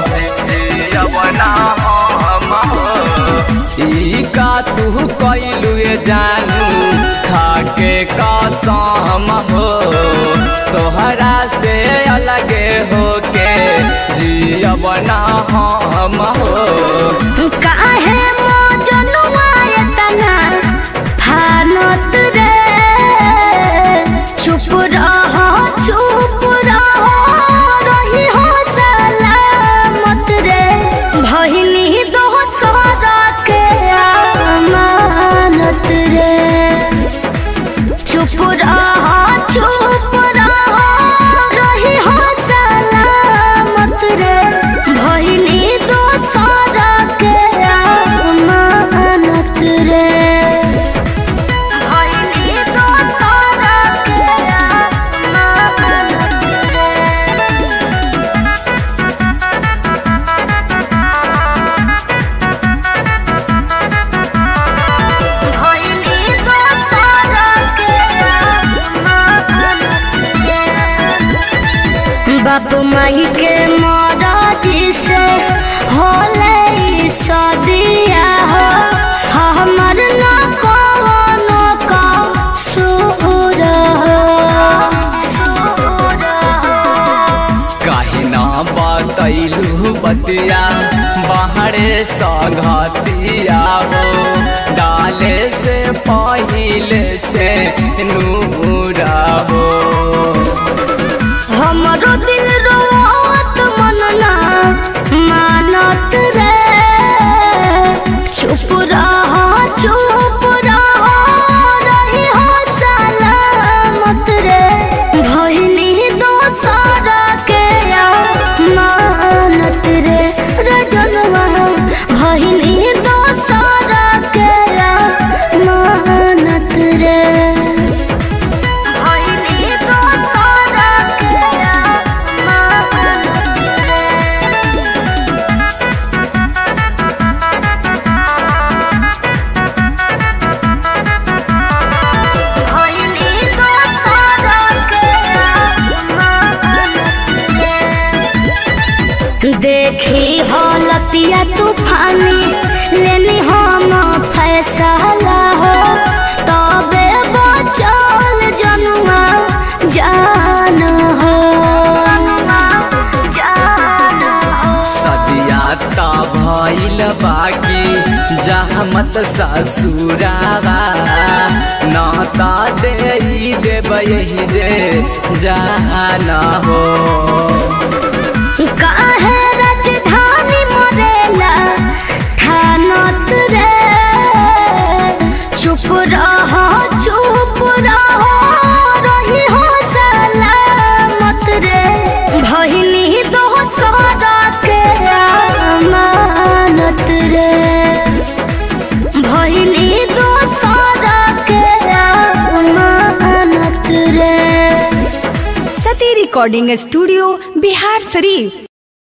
जियब ना हम हो। ई का तू कइलू जानू खाके कसम हो, तोहरा से अलगे होके जियब ना हम हो। काहे मजनुआ एतना फानत रे, चुप रह रही हो सलामत रे, भइली दोसरा के अमानत रे। चुप रह रही हो सलामत रे, भइली दोसरा के अमानत रे। बाप माई के मरजी से होले सदिया हो, हमर न कोनो कसूर हो। काहे ना बतैलू बतिया बाहरे संगतिया हो, डाले से पहिले से नूरा हो। हमरो दिल रोत मन ना मानत रे, चुप रह रही हो सलामत रे, भइली दोसरा के अमानत रे। रजनवा भइली दोसरा के अमानत रे। देखी हालतिया तूफानी लेनी हम फैसला हो, तबे बचल जनुआ जान हो। सदिया ता भइल बाकी जहमत ससुरावा, नाता दे देब यही जे जाना हो। काहे राजधानी मरेला ठानत रे, चुप रह रही हो सलामत रे, भइली दोसरा के अमानत रे, भइली दोसरा के अमानत रे। सती रिकॉर्डिंग स्टूडियो बिहार शरीफ।